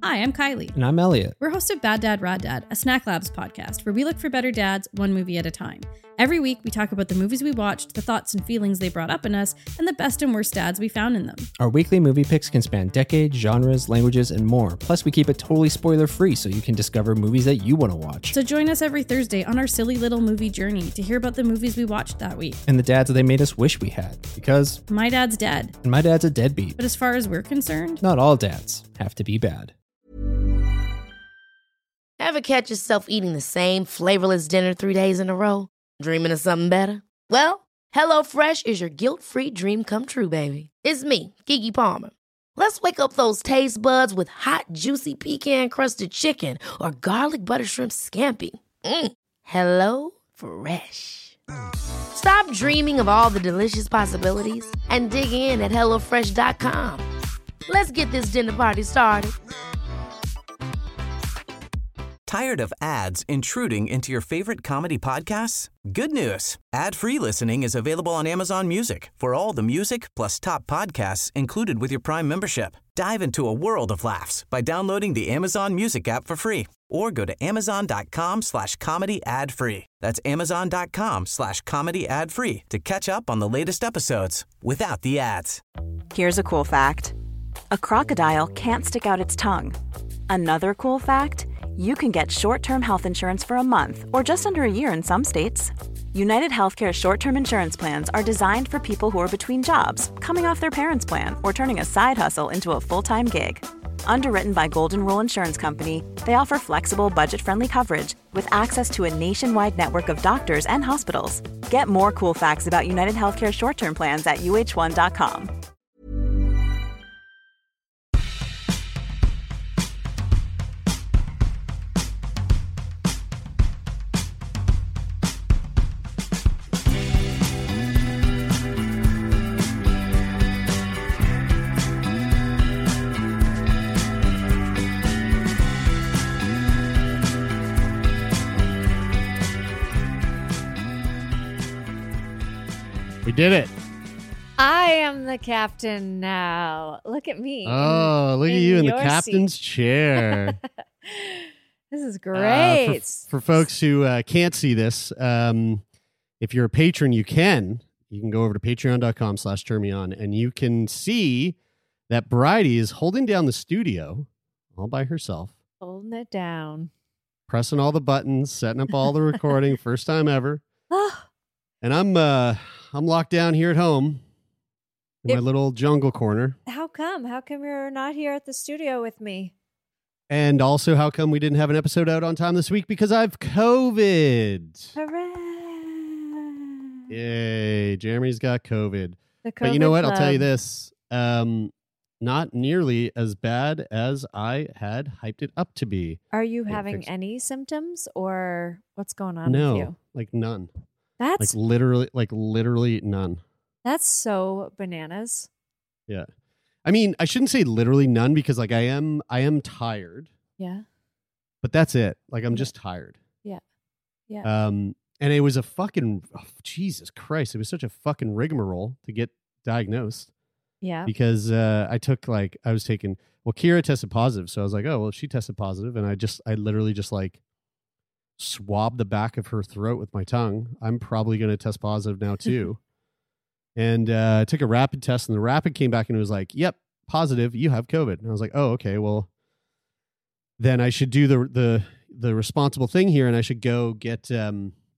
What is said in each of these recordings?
Hi, I'm Kylie. And I'm Elliot. We're hosts of Bad Dad, Rad Dad, a Snack Labs podcast where we look for better dads one movie at a time. Every week, we talk about the movies we watched, the thoughts and feelings they brought up in us, and the best and worst dads we found in them. Our weekly movie picks can span decades, genres, languages, and more. Plus, we keep it totally spoiler-free so you can discover movies that you want to watch. So join us every Thursday on our silly little movie journey to hear about the movies we watched that week. And the dads that they made us wish we had. Because My dad's dead. And my dad's a deadbeat. But as far as we're concerned, not all dads have to be bad. Ever catch yourself eating the same flavorless dinner 3 days in a row? Dreaming of something better? Well, HelloFresh is your guilt-free dream come true, baby. It's me, Keke Palmer. Let's wake up those taste buds with hot, juicy pecan-crusted chicken or garlic butter shrimp scampi. Hello Fresh. Stop dreaming of all the delicious possibilities and dig in at HelloFresh.com. Let's get this dinner party started. Tired of ads intruding into your favorite comedy podcasts? Good news. Ad-free listening is available on Amazon Music for all the music plus top podcasts included with your Prime membership. Dive into a world of laughs by downloading the Amazon Music app for free or go to amazon.com/comedy ad-free. That's amazon.com/comedy ad-free to catch up on the latest episodes without the ads. Here's a cool fact. A crocodile can't stick out its tongue. Another cool fact, you can get short-term health insurance for a month or just under a year in some states. United Healthcare short-term insurance plans are designed for people who are between jobs, coming off their parents' plan, or turning a side hustle into a full-time gig. Underwritten by Golden Rule Insurance Company, they offer flexible, budget-friendly coverage with access to a nationwide network of doctors and hospitals. Get more cool facts about United Healthcare short-term plans at uh1.com. We did it. I am the captain now. Look at me. Oh, look at you in the captain's seat. chair. This is great. For folks who can't see this, if you're a patron, you can go over to patreon.com/turmeon and you can see that Bridie is holding down the studio all by herself. Holding it down. Pressing all the buttons, setting up all the recording, first time ever. And I'm locked down here at home in my little jungle corner. How come? How come you're not here at the studio with me? And also, how come we didn't have an episode out on time this week? Because I've COVID. Hooray! Yay, Jeremy's got COVID. The But you know what? Club. I'll tell you this. Not nearly as bad as I had hyped it up to be. Are you Yeah, having fix it. any symptoms or what's going on No, with you? like none. That's Literally none. that's so bananas. Yeah. I mean, I shouldn't say literally none because like I am tired, Yeah. but that's it. Like I'm just tired. Yeah. Yeah. And it was a fucking Jesus Christ. It was such a fucking rigmarole to get diagnosed Yeah. because I was taking, well, Kira tested positive. So I was like, oh, well, she tested positive. And I literally just like swabbed the back of her throat with my tongue. I'm probably going to test positive now too. And I took a rapid test and the rapid came back and it was like, yep, positive, you have COVID. And I was like, oh, okay, well, then I should do the responsible thing here and I should go get a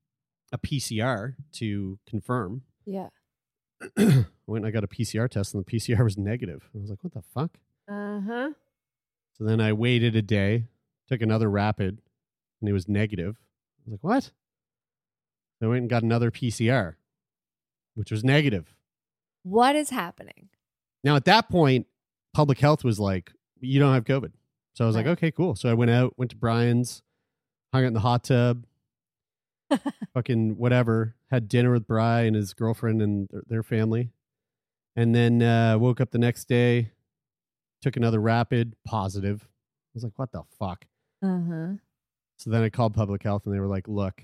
PCR to confirm. Yeah. I went and I got a PCR test and the PCR was negative. I was like, what the fuck? Uh-huh. So then I waited a day, took another rapid, and it was negative. I was like, what? I went and got another PCR, which was negative. What is happening? Now, at that point, public health was like, you don't have COVID. So I was like, Right. okay, cool. So I went to Brian's, hung out in the hot tub, fucking whatever, had dinner with Bri and his girlfriend and their family. And then woke up the next day, took another rapid, positive. I was like, what the fuck? Uh-huh. So then I called public health and they were like, look,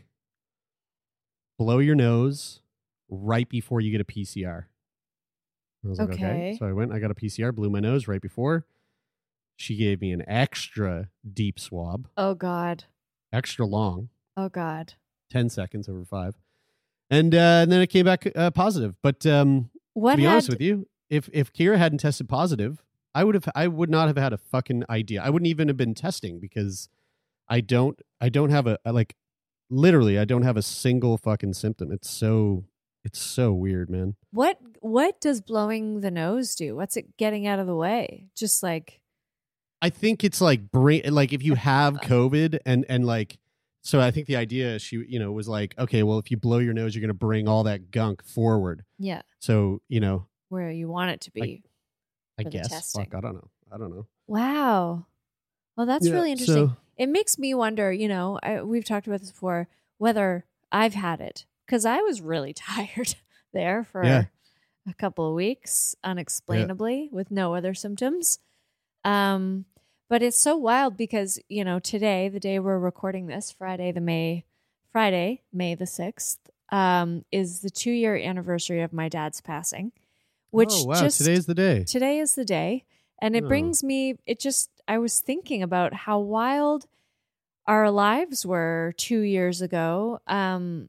blow your nose right before you get a PCR. I was like, okay. Okay. So I went, I got a PCR, blew my nose right before. She gave me an extra deep swab, Oh God. extra long, Oh God. 10 seconds over 5. And then it came back positive. But to What be honest with you, if Kira hadn't tested positive, I would not have had a fucking idea. I wouldn't even have been testing because I don't have literally I don't have a single fucking symptom. It's so weird, man. What does blowing the nose do? What's it getting out of the way? Just like I think it's like brain, like if you have COVID and like, so I think the idea she, was like, okay, well, if you blow your nose, you're going to bring all that gunk forward. yeah, So, where you want it to be. I for the guess, testing. fuck, I don't know. Wow. Well, that's Yeah, really interesting. so- It makes me wonder, we've talked about this before, whether I've had it. Because I was really tired there for a couple of weeks, unexplainably, with no other symptoms. But it's so wild because, today, the day we're recording this, Friday, May the 6th, is the 2-year anniversary of my dad's passing. Which today's the day. Today is the day. And it brings me, I was thinking about how wild our lives were 2 years ago. I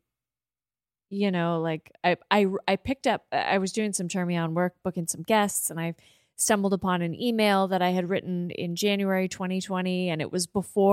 picked up, I was doing some Turn Me On work, booking some guests, and I stumbled upon an email that I had written in January 2020. And it was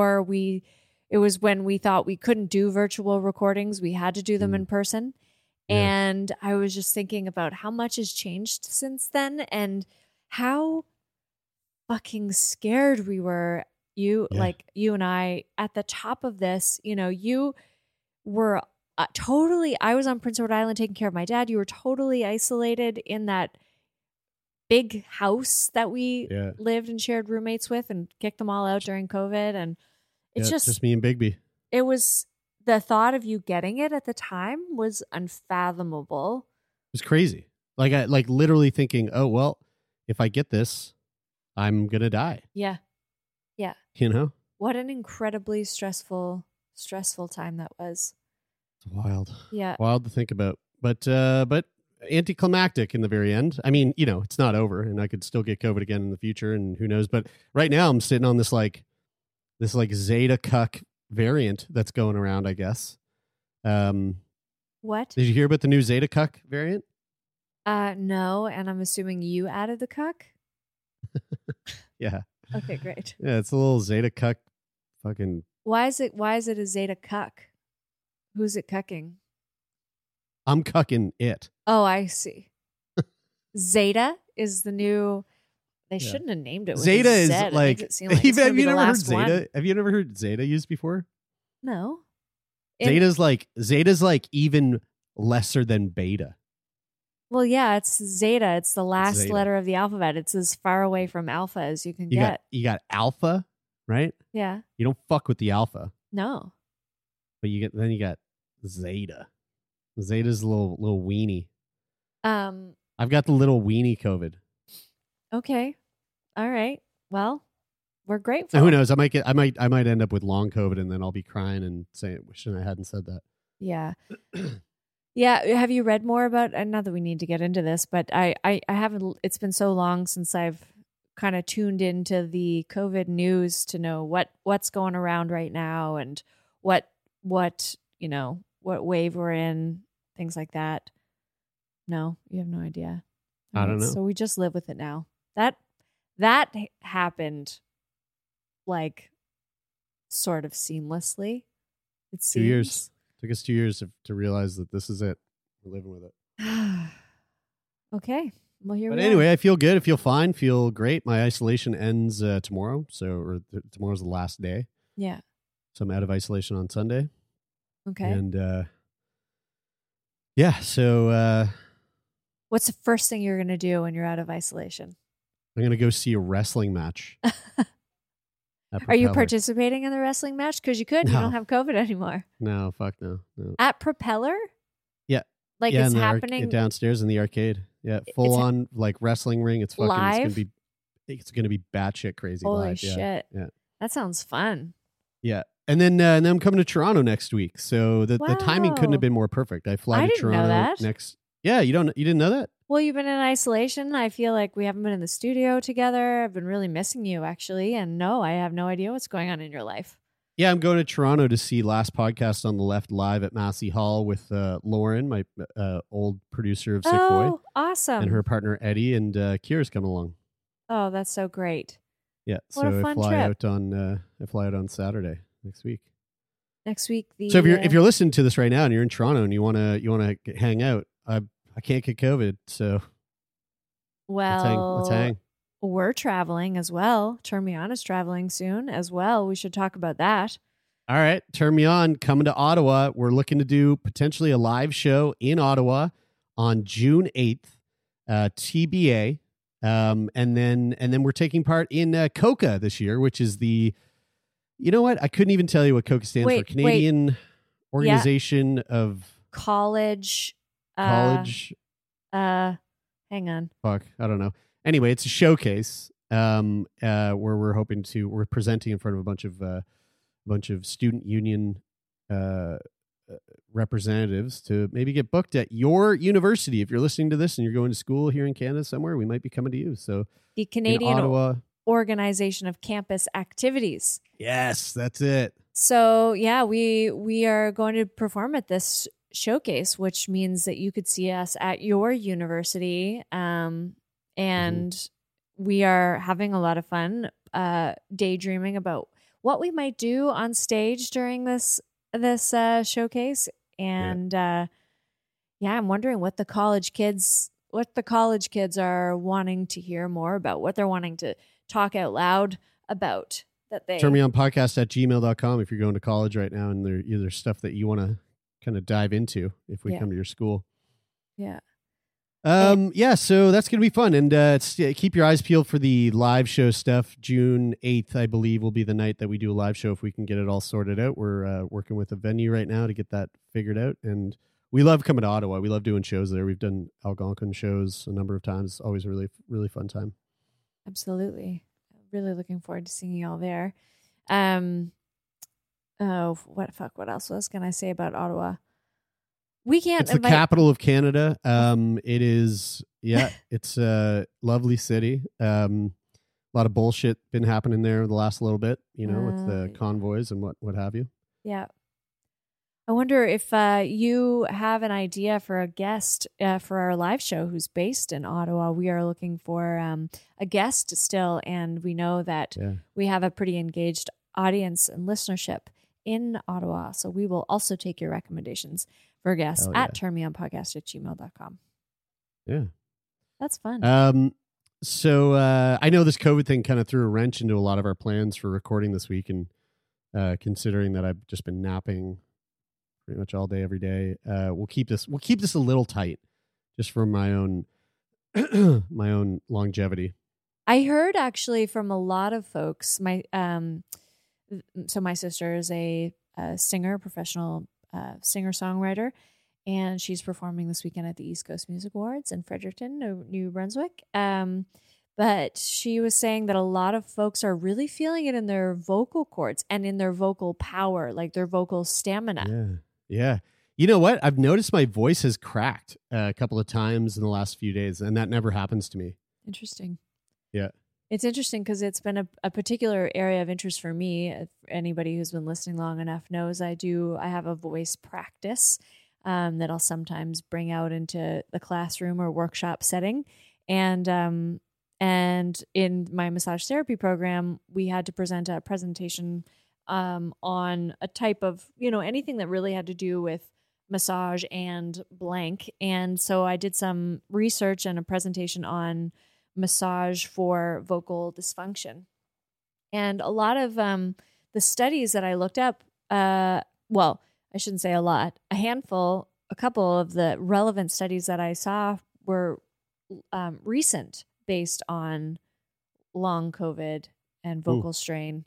when we thought we couldn't do virtual recordings. We had to do them in person. Yeah. And I was just thinking about how much has changed since then and how fucking scared we were. You and I at the top of this, you were totally, I was on Prince Edward Island taking care of my dad. You were totally isolated in that big house that we lived and shared roommates with and kicked them all out during COVID. And it's just me and Bigby. It was, the thought of you getting it at the time was unfathomable. It was crazy. Like I literally thinking, oh, well, if I get this, I'm going to die. Yeah. Yeah. What an incredibly stressful time that was. It's wild. Yeah. Wild to think about. But anticlimactic in the very end. I mean, it's not over and I could still get COVID again in the future and who knows. But right now I'm sitting on this Zeta cuck variant that's going around, I guess. What? Did you hear about the new Zeta cuck variant? No, and I'm assuming you added the cuck? Yeah. Okay, great. Yeah, it's a little Zeta cuck fucking... Why is it a Zeta cuck? Who's it cucking? I'm cucking it. Oh, I see. Zeta is the new... They shouldn't have named it with Zeta is Z. like... It seem like have you never heard Zeta? One. Have you never heard Zeta used before? No. Zeta's like even lesser than beta. Well, yeah, it's Zeta. It's the last Zeta. letter of the alphabet. It's as far away from alpha as you can get. You got alpha, right? Yeah. You don't fuck with the alpha. No. But you got Zeta. Zeta's a little weenie. I've got the little weenie COVID. Okay. All right. Well, we're grateful. Now, who knows? I might end up with long COVID and then I'll be crying and saying, wishing I hadn't said that. Yeah. Yeah. Have you read more about, not that we need to get into this, but I haven't, it's been so long since I've kind of tuned into the COVID news to know what's going around right now and what wave we're in, things like that. No, you have no idea. I don't know. So we just live with it now. That happened like sort of seamlessly. It seems. 2 years. Took us 2 years to realize that this is it. We're living with it. Okay. Well, here but we anyway, are. I feel good. I feel fine. Feel great. My isolation ends tomorrow. Tomorrow's the last day. Yeah. So I'm out of isolation on Sunday. Okay. And yeah, so what's the first thing you're going to do when you're out of isolation? I'm going to go see a wrestling match. Are you participating in the wrestling match? Because you could. No. You don't have COVID anymore. No, fuck no. At Propeller? Yeah. Like yeah, it's happening downstairs in the arcade. Yeah, full on like wrestling ring. It's fucking live? It's gonna be batshit crazy. Holy live. shit. Yeah. That sounds fun. Yeah. And then I'm coming to Toronto next week. So the timing couldn't Wow. have been more perfect. I fly I to didn't know Toronto that. next. Yeah, you didn't know that? Well, you've been in isolation. I feel like we haven't been in the studio together. I've been really missing you, actually. And no, I have no idea what's going on in your life. Yeah, I'm going to Toronto to see Last Podcast on the Left live at Massey Hall with Lauren, my old producer of Sick Boy. Oh, awesome. And her partner, Eddie, and Kira's coming along. Oh, that's so great. Yeah, What a so fun I fly out on Saturday next week. Next week, So if you're listening to this right now and you're in Toronto and you wanna hang out, I can't get COVID, so let's hang. We're traveling as well. Turn Me On is traveling soon as well. We should talk about that. All right, Turn Me On coming to Ottawa. We're looking to do potentially a live show in Ottawa on June 8th, TBA, and then we're taking part in COCA this year, which is the, you know what? I couldn't even tell you what COCA stands for. Canadian Organization of College. College. Hang on. Fuck, I don't know. Anyway, it's a showcase where we're presenting in front of a bunch of student union representatives to maybe get booked at your university. If you're listening to this and you're going to school here in Canada somewhere, we might be coming to you. So the Canadian Ottawa Organization of Campus Activities. Yes, that's it. So yeah, we are going to perform at this showcase, which means that you could see us at your university. And we are having a lot of fun daydreaming about what we might do on stage during this showcase. And I'm wondering what the college kids are wanting to hear more about, what they're wanting to talk out loud about. That they Turn Me On podcast at gmail.com if you're going to college right now and there's stuff that you want to kind of dive into if we come to your school. Yeah. So that's going to be fun. And keep your eyes peeled for the live show stuff. June 8th, I believe, will be the night that we do a live show if we can get it all sorted out. We're working with a venue right now to get that figured out. And we love coming to Ottawa. We love doing shows there. We've done Algonquin shows a number of times. It's always a really, really fun time. Absolutely. Really looking forward to seeing you all there. What else was going I say about Ottawa? We can't. It's the capital of Canada. It is. Yeah, it's a lovely city. A lot of bullshit been happening there the last little bit, with the convoys and what have you. Yeah. I wonder if you have an idea for a guest for our live show who's based in Ottawa. We are looking for a guest still, and we know that we have a pretty engaged audience and listenership in Ottawa. So we will also take your recommendations for guests at turnmeonpodcast@gmail.com. Yeah. That's fun. So I know this COVID thing kind of threw a wrench into a lot of our plans for recording this week. And considering that I've just been napping pretty much all day, every day, we'll keep this a little tight just for my own longevity. I heard actually from a lot of folks, my sister is a singer, professional singer-songwriter, and she's performing this weekend at the East Coast Music Awards in Fredericton, New Brunswick. But she was saying that a lot of folks are really feeling it in their vocal cords and in their vocal power, like their vocal stamina. Yeah. You know what? I've noticed my voice has cracked a couple of times in the last few days, and that never happens to me. Interesting. Yeah. It's interesting because it's been a particular area of interest for me. If anybody who's been listening long enough knows I have a voice practice that I'll sometimes bring out into the classroom or workshop setting. And in my massage therapy program, we had to present a presentation on a type of, anything that really had to do with massage and blank. And so I did some research and a presentation on massage for vocal dysfunction. And a lot of the studies that I looked up, I shouldn't say a lot, a couple of the relevant studies that I saw were recent, based on long COVID and vocal strain.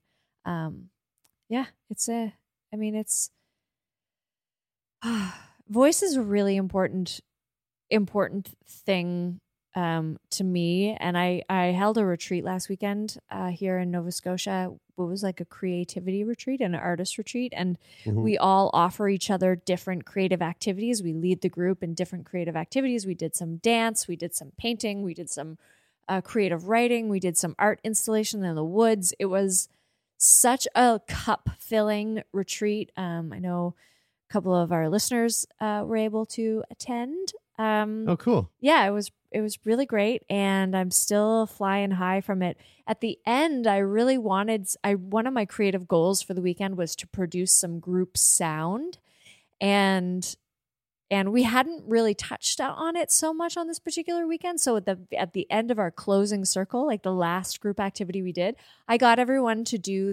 Voice is a really important thing to me. And I held a retreat last weekend here in Nova Scotia. It was like a creativity retreat and an artist retreat. And we all offer each other different creative activities. We lead the group in different creative activities. We did some dance, we did some painting, we did some creative writing, we did some art installation in the woods. It was such a cup-filling retreat. I know a couple of our listeners were able to attend. Oh, cool. Yeah, it was really great, and I'm still flying high from it. At the end, I really wanted, one of my creative goals for the weekend was to produce some group sound, and we hadn't really touched on it so much on this particular weekend. So at the end of our closing circle, like the last group activity we did, I got everyone to do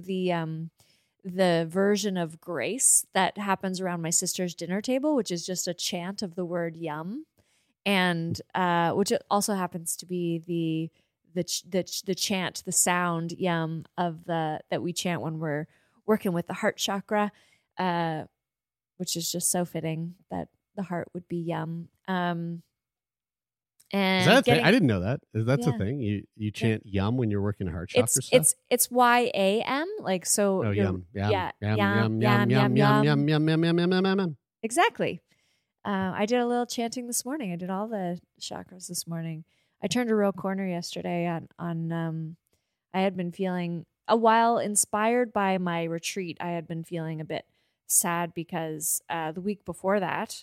the version of grace that happens around my sister's dinner table, which is just a chant of the word yum. And which also happens to be the chant, the sound yum of that we chant when we're working with the heart chakra, which is just so fitting that the heart would be yum. And is that a thing? I didn't know that. That's a thing. You chant yum when you're working heart chakra stuff? It's YAM, like so. Oh, yum. Yeah, yum, yum, yum, yum, yum, yum, yum, yum, yum, yum. Exactly. I did a little chanting this morning. I did all the chakras this morning. I turned a real corner yesterday on I had been feeling a while inspired by my retreat. I had been feeling a bit sad because the week before that,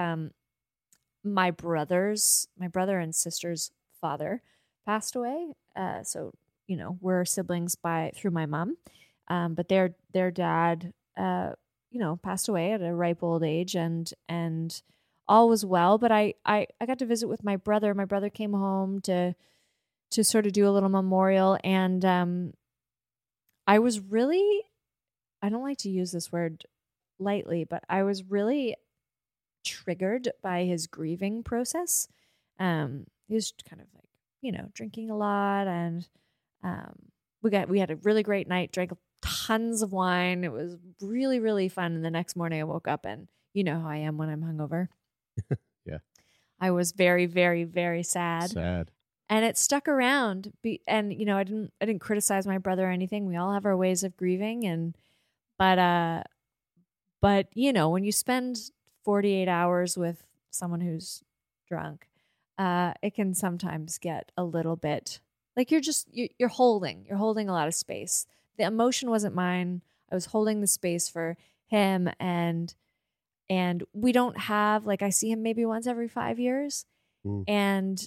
my brother and sister's father passed away. So, you know, we're siblings through my mom. But their dad, passed away at a ripe old age, and all was well. But I got to visit with my brother. My brother came home to sort of do a little memorial. And I was really, I don't like to use this word lightly, but I was really triggered by his grieving process. He was kind of like, drinking a lot, and we had a really great night, drank tons of wine. It was really, really fun. And the next morning I woke up, and you know how I am when I'm hungover. Yeah. I was very, very, very sad. And it stuck around. And I didn't criticize my brother or anything. We all have our ways of grieving, but when you spend 48 hours with someone who's drunk, it can sometimes get a little bit like you're holding a lot of space. The emotion wasn't mine. I was holding the space for him, and we don't have, like, I see him maybe once every 5 years. And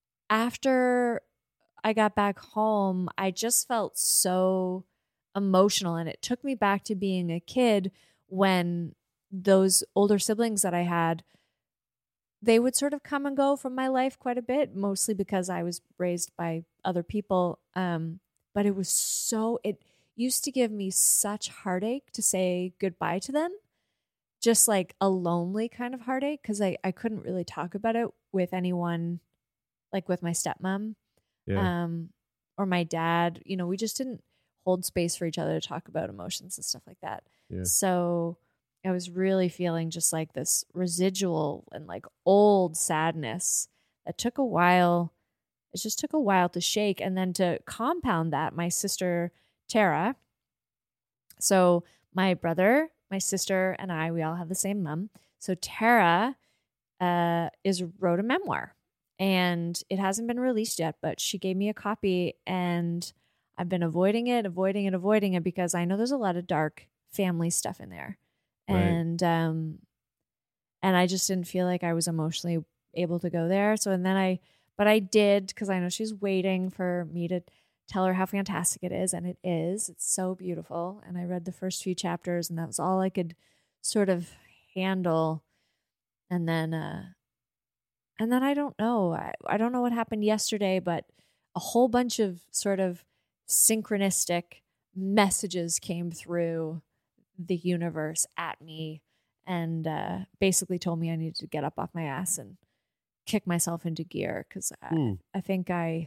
after I got back home, I just felt so emotional, and it took me back to being a kid when those older siblings that I had, they would sort of come and go from my life quite a bit, mostly because I was raised by other people. But it used to give me such heartache to say goodbye to them, just like a lonely kind of heartache, because I couldn't really talk about it with anyone, like with my stepmom, or my dad. We just didn't hold space for each other to talk about emotions and stuff like that. Yeah. So I was really feeling just like this residual and like old sadness that took a while. It just took a while to shake. And then to compound that, my sister, Tara. So my brother, my sister, and I, we all have the same mom. So Tara wrote a memoir, and it hasn't been released yet, but she gave me a copy, and I've been avoiding it because I know there's a lot of dark family stuff in there. Right. And I just didn't feel like I was emotionally able to go there. But I did, because I know she's waiting for me to tell her how fantastic it is. And it is. It's so beautiful. And I read the first few chapters, and that was all I could sort of handle. And then I don't know. I don't know what happened yesterday, but a whole bunch of sort of synchronistic messages came through the universe at me, and basically told me I needed to get up off my ass and kick myself into gear, because I think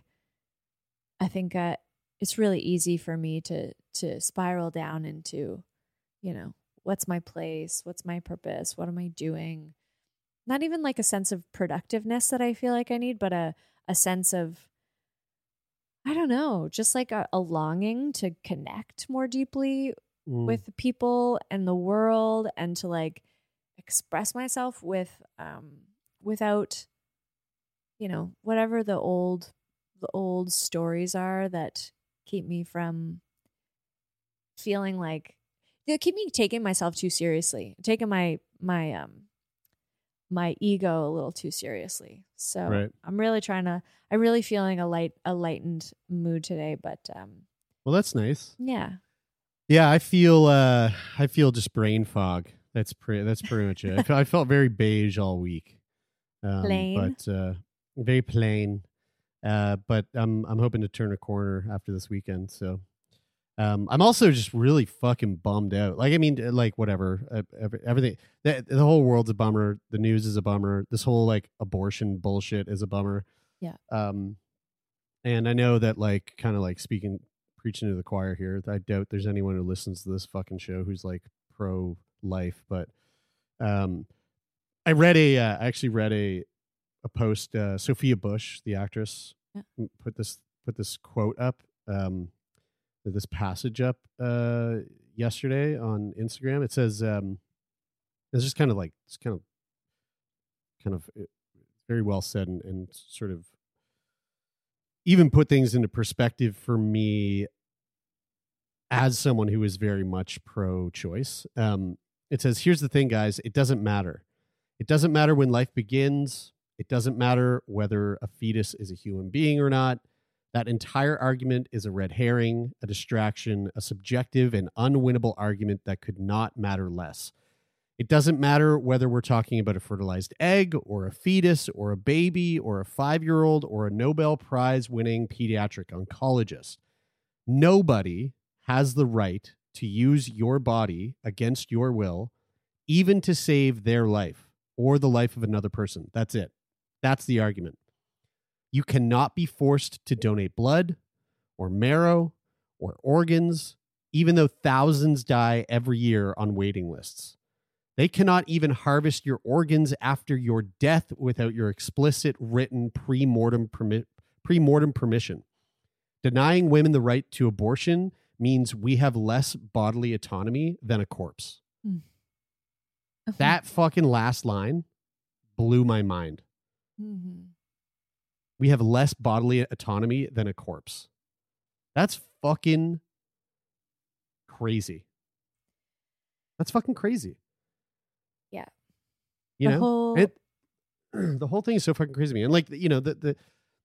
it's really easy for me to spiral down into, what's my place, what's my purpose, what am I doing? Not even like a sense of productiveness that I feel like I need, but a a sense of, I don't know, just like a longing to connect more deeply with the people and the world, and to like express myself without, you know, whatever the old stories are that keep me from feeling like, they keep me taking myself too seriously, taking my ego a little too seriously. So Right. I'm really feeling a lightened mood today, but Well, that's nice. yeah. Yeah, I feel just brain fog. That's pretty much it. I felt very beige all week. Plain. But very plain. But I'm hoping to turn a corner after this weekend. So I'm also just really fucking bummed out. Like, I mean, like, whatever, everything. The whole world's a bummer. The news is a bummer. This whole like abortion bullshit is a bummer. Yeah. And I know that, like, kind of like preaching to the choir here, I doubt there's anyone who listens to this fucking show who's like pro life. But I actually read a post. Sophia Bush, the actress, put this quote up. This passage up yesterday on Instagram. It says it's just kind of very well said, and sort of even put things into perspective for me as someone who is very much pro-choice. It says, here's the thing, guys, it doesn't matter. It doesn't matter when life begins. It doesn't matter whether a fetus is a human being or not. That entire argument is a red herring, a distraction, a subjective and unwinnable argument that could not matter less. It doesn't matter whether we're talking about a fertilized egg or a fetus or a baby or a 5-year-old or a Nobel Prize winning pediatric oncologist. Nobody has the right to use your body against your will, even to save their life or the life of another person. That's it. That's the argument. You cannot be forced to donate blood or marrow or organs, even though thousands die every year on waiting lists. They cannot even harvest your organs after your death without your explicit written pre-mortem permission. Denying women the right to abortion means we have less bodily autonomy than a corpse. Okay. That fucking last line blew my mind. Mm-hmm. We have less bodily autonomy than a corpse. That's fucking crazy. That's fucking crazy. Yeah. You The know, whole- the whole thing is so fucking crazy to me. And like, you know, the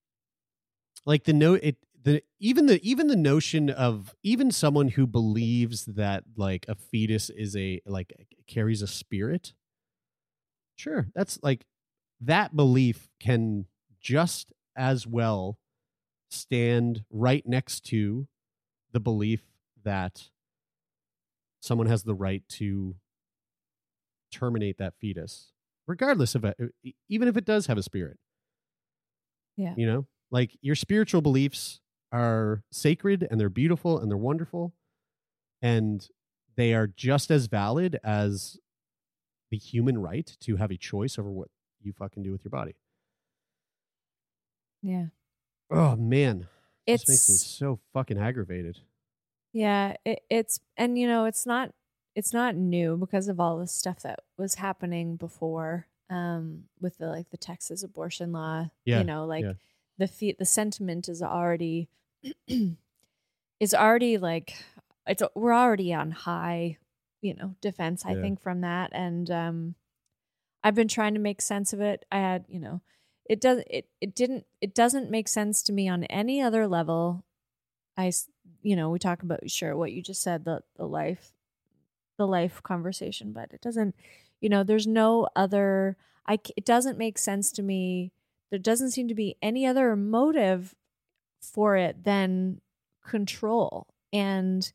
notion of even someone who believes that like a fetus is carries a spirit. Sure. That's like, that belief can just as well stand right next to the belief that someone has the right to terminate that fetus, regardless of it, even if it does have a spirit. Yeah. You know, like, your spiritual beliefs are sacred and they're beautiful and they're wonderful, and they are just as valid as the human right to have a choice over what you fucking do with your body. Yeah. Oh man, It's this makes me so fucking aggravated. Yeah, it's and you know, it's not new because of all the stuff that was happening before with the Texas abortion law. Yeah, You know, like yeah. the sentiment is already like we're already on high, you know, defense, I Yeah. think, from that. And I've been trying to make sense of it. I had, you know, it doesn't make sense to me on any other level. You know, we talk about, sure, what you just said, the life conversation, but it doesn't, you know, there's no other, it doesn't make sense to me. There doesn't seem to be any other motive for it than control. And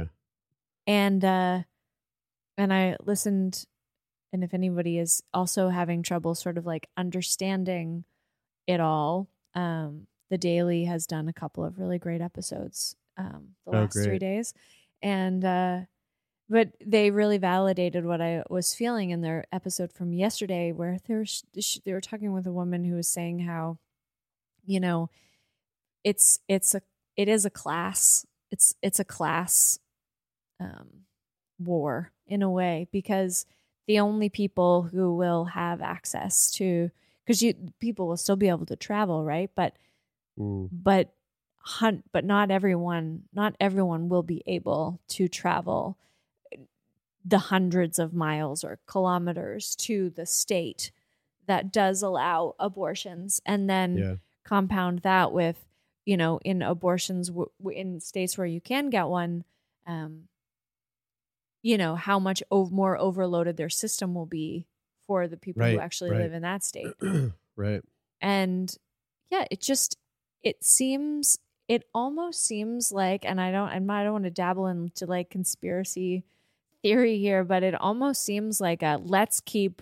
I listened, and if anybody is also having trouble sort of like understanding it all, The Daily has done a couple of really great episodes the last 3 great. days. And but they really validated what I was feeling in their episode from yesterday, where they were talking with a woman who was saying how you know, it is a class. It's a class war in a way, because the only people who will have access to, because people will still be able to travel, right? But not everyone will be able to travel the hundreds of miles or kilometers to the state that does allow abortions, and then compound that with, you know, in abortions in states where you can get one, you know, how much more overloaded their system will be for the people who actually live in that state. Right. And yeah, it almost seems like, and I don't want to dabble into like conspiracy theory here, but it almost seems like let's keep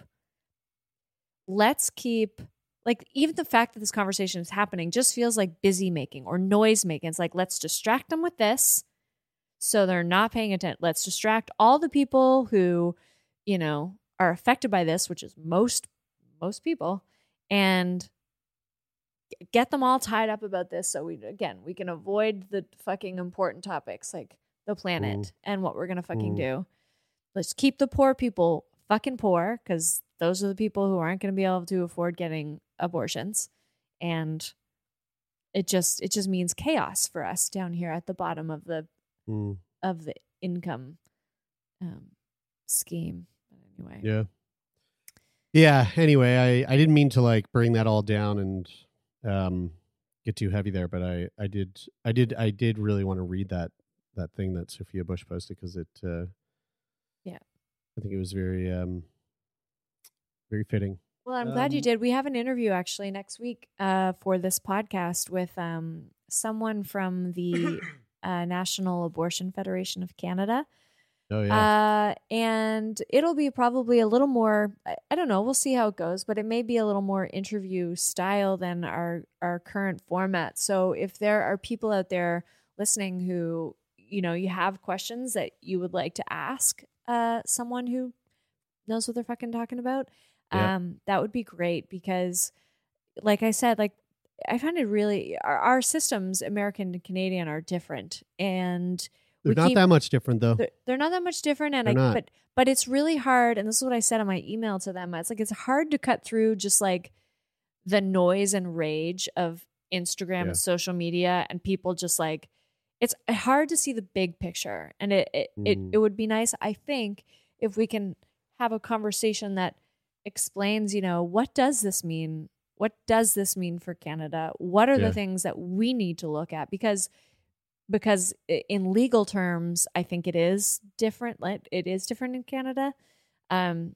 like, even the fact that this conversation is happening just feels like busy making or noise making. It's like, let's distract them with this so they're not paying attention. Let's distract all the people who, you know, are affected by this, which is most people, and get them all tied up about this so we can avoid the fucking important topics like the planet and what we're going to fucking do. Let's keep the poor people fucking poor, because those are the people who aren't going to be able to afford getting abortions. And it just means chaos for us down here at the bottom of the income scheme. Anyway. Yeah. Anyway, I didn't mean to like bring that all down and get too heavy there, but I did really want to read that thing that Sophia Bush posted, because it I think it was very very fitting. Well, I'm glad you did. We have an interview actually next week for this podcast with someone from the National Abortion Federation of Canada. Oh yeah. And it'll be probably a little more, I don't know, we'll see how it goes, but it may be a little more interview style than our current format. So if there are people out there listening who, you know, you have questions that you would like to ask someone who knows what they're fucking talking about, that would be great, because like I said, like I find it really, our systems, American and Canadian, are different, and they're not that much different though. They're not that much different, and but it's really hard, and this is what I said in my email to them. It's like, it's hard to cut through just like the noise and rage of Instagram and social media, and people just like, it's hard to see the big picture. And it would be nice, I think, if we can have a conversation that explains, you know, what does this mean? What does this mean for Canada? What are the things that we need to look at? Because in legal terms, I think it is different. It is different in Canada. And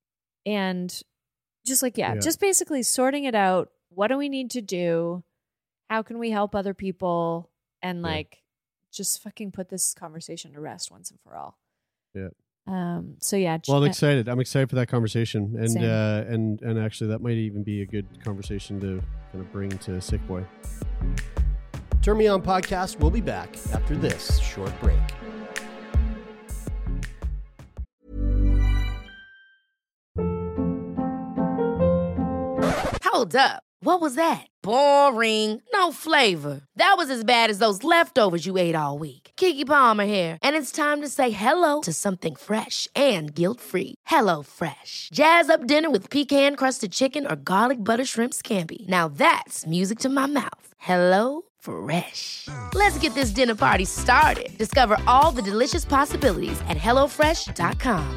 just like, just basically sorting it out. What do we need to do? How can we help other people? And like, just fucking put this conversation to rest once and for all. Yeah. So yeah. Well, I'm excited. I'm excited for that conversation, and actually, that might even be a good conversation to kind of bring to Sick Boy. Turn Me On Podcast will be back after this short break. Hold up. What was that? Boring. No flavor. That was as bad as those leftovers you ate all week. Keke Palmer here, and it's time to say hello to something fresh and guilt-free. Hello Fresh. Jazz up dinner with pecan-crusted chicken or garlic butter shrimp scampi. Now that's music to my mouth. Hello Fresh. Let's get this dinner party started. Discover all the delicious possibilities at HelloFresh.com.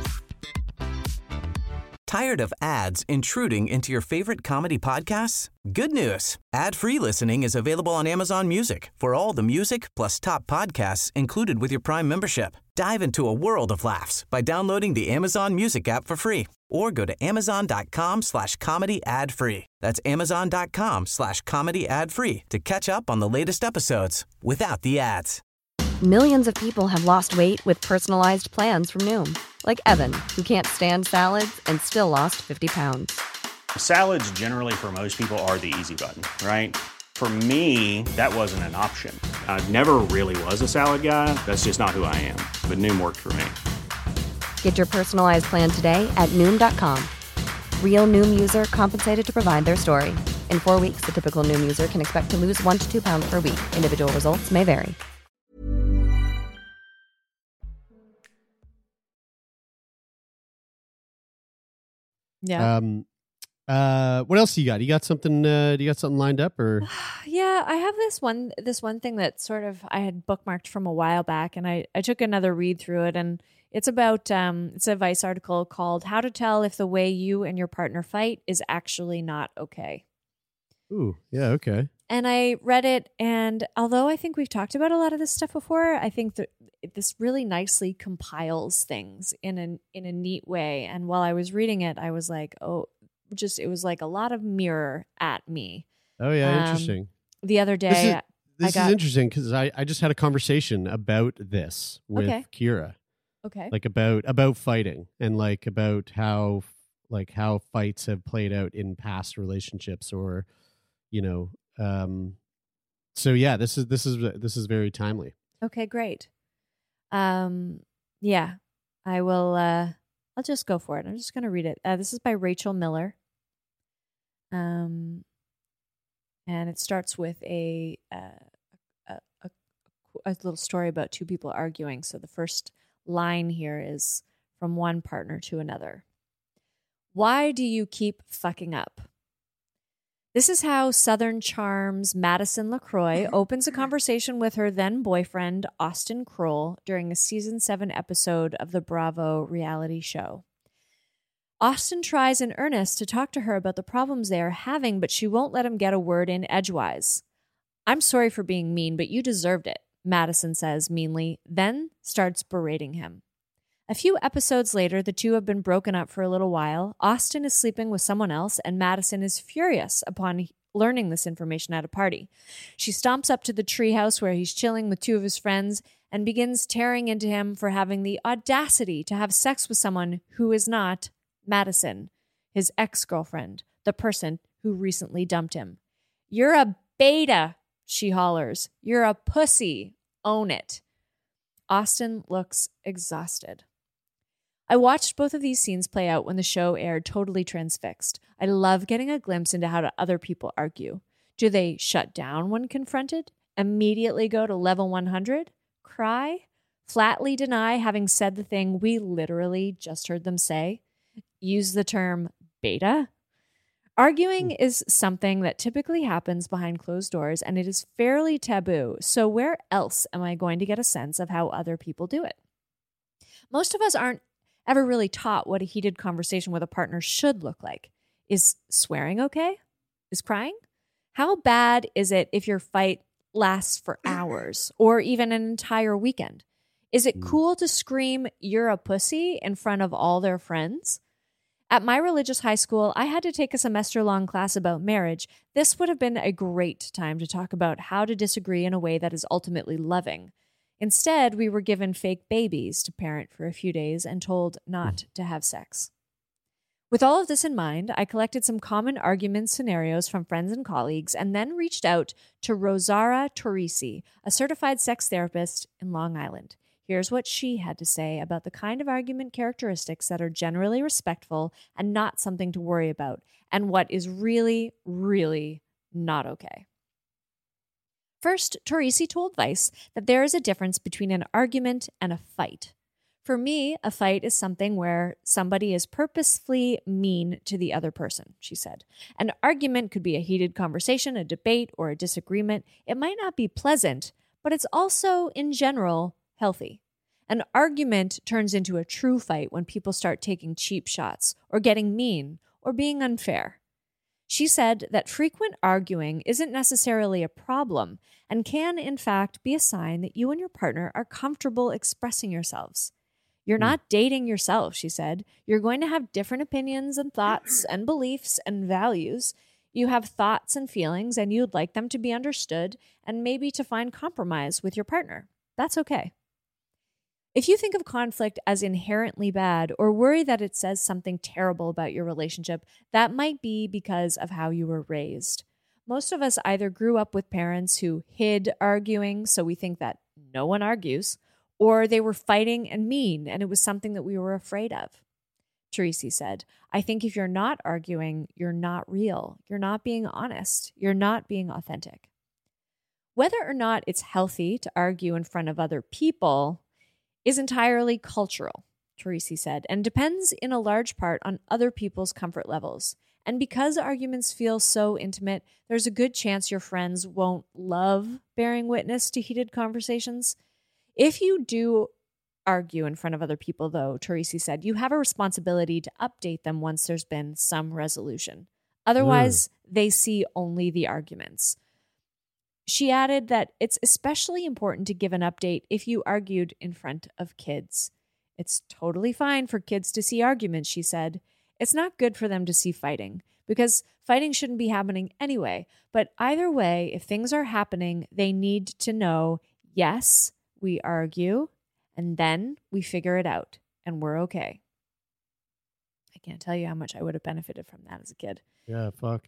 Tired of ads intruding into your favorite comedy podcasts? Good news. Ad-free listening is available on Amazon Music for all the music plus top podcasts included with your Prime membership. Dive into a world of laughs by downloading the Amazon Music app for free, or go to amazon.com/comedy ad-free. That's amazon.com/comedy ad-free to catch up on the latest episodes without the ads. Millions of people have lost weight with personalized plans from Noom. Like Evan, who can't stand salads and still lost 50 pounds. Salads generally for most people are the easy button, right? For me, that wasn't an option. I never really was a salad guy. That's just not who I am. But Noom worked for me. Get your personalized plan today at Noom.com. Real Noom user compensated to provide their story. In 4 weeks, the typical Noom user can expect to lose 1 to 2 pounds per week. Individual results may vary. Yeah. What else you got? You got something? Do you got something lined up or? Yeah, I have this one thing that sort of I had bookmarked from a while back, and I took another read through it, and it's about it's a Vice article called "How to Tell If the Way You and Your Partner Fight Is Actually Not Okay." Ooh, yeah, okay. And I read it, and although I think we've talked about a lot of this stuff before, I think that this really nicely compiles things in a neat way. And while I was reading it, I was like, it was like a lot of mirror at me. Oh yeah, interesting. The other day, this is interesting because I just had a conversation about this with Kira. Okay. Like about fighting and like about how fights have played out in past relationships or, you know, so yeah, this is very timely. Okay, great. Yeah, I will, I'll just go for it. I'm just going to read it. This is by Rachel Miller. And it starts with a little story about two people arguing. So the first line here is from one partner to another. Why do you keep fucking up? This is how Southern Charms Madison LaCroix opens a conversation with her then boyfriend, Austin Kroll, during a season 7 episode of the Bravo reality show. Austin tries in earnest to talk to her about the problems they are having, but she won't let him get a word in edgewise. I'm sorry for being mean, but you deserved it, Madison says meanly, then starts berating him. A few episodes later, the two have been broken up for a little while. Austin is sleeping with someone else, and Madison is furious upon learning this information at a party. She stomps up to the treehouse where he's chilling with two of his friends and begins tearing into him for having the audacity to have sex with someone who is not Madison, his ex-girlfriend, the person who recently dumped him. You're a beta, she hollers. You're a pussy. Own it. Austin looks exhausted. I watched both of these scenes play out when the show aired, totally transfixed. I love getting a glimpse into how other people argue. Do they shut down when confronted? Immediately go to level 100? Cry? Flatly deny having said the thing we literally just heard them say? Use the term beta? Arguing is something that typically happens behind closed doors, and it is fairly taboo. So where else am I going to get a sense of how other people do it? Most of us aren't ever really taught what a heated conversation with a partner should look like. Is swearing okay? Is crying? How bad is it if your fight lasts for hours or even an entire weekend? Is it cool to scream, "You're a pussy," in front of all their friends? At my religious high school, I had to take a semester-long class about marriage. This would have been a great time to talk about how to disagree in a way that is ultimately loving. Instead, we were given fake babies to parent for a few days and told not to have sex. With all of this in mind, I collected some common argument scenarios from friends and colleagues and then reached out to Rosara Torrisi, a certified sex therapist in Long Island. Here's what she had to say about the kind of argument characteristics that are generally respectful and not something to worry about, and what is really, really not okay. First, Torrisi told Vice that there is a difference between an argument and a fight. For me, a fight is something where somebody is purposefully mean to the other person, she said. An argument could be a heated conversation, a debate, or a disagreement. It might not be pleasant, but it's also, in general, healthy. An argument turns into a true fight when people start taking cheap shots or getting mean or being unfair. She said that frequent arguing isn't necessarily a problem and can, in fact, be a sign that you and your partner are comfortable expressing yourselves. You're not dating yourself, she said. You're going to have different opinions and thoughts and beliefs and values. You have thoughts and feelings, and you'd like them to be understood and maybe to find compromise with your partner. That's okay. If you think of conflict as inherently bad or worry that it says something terrible about your relationship, that might be because of how you were raised. Most of us either grew up with parents who hid arguing, so we think that no one argues, or they were fighting and mean, and it was something that we were afraid of. Teresi said. I think if you're not arguing, you're not real. You're not being honest. You're not being authentic. Whether or not it's healthy to argue in front of other people is entirely cultural, Teresi said, and depends in a large part on other people's comfort levels. And because arguments feel so intimate, there's a good chance your friends won't love bearing witness to heated conversations. If you do argue in front of other people, though, Teresi said, you have a responsibility to update them once there's been some resolution. Otherwise, they see only the arguments. She added that it's especially important to give an update if you argued in front of kids. It's totally fine for kids to see arguments, she said. It's not good for them to see fighting, because fighting shouldn't be happening anyway. But either way, if things are happening, they need to know, yes, we argue, and then we figure it out, and we're okay. I can't tell you how much I would have benefited from that as a kid. Yeah, fuck.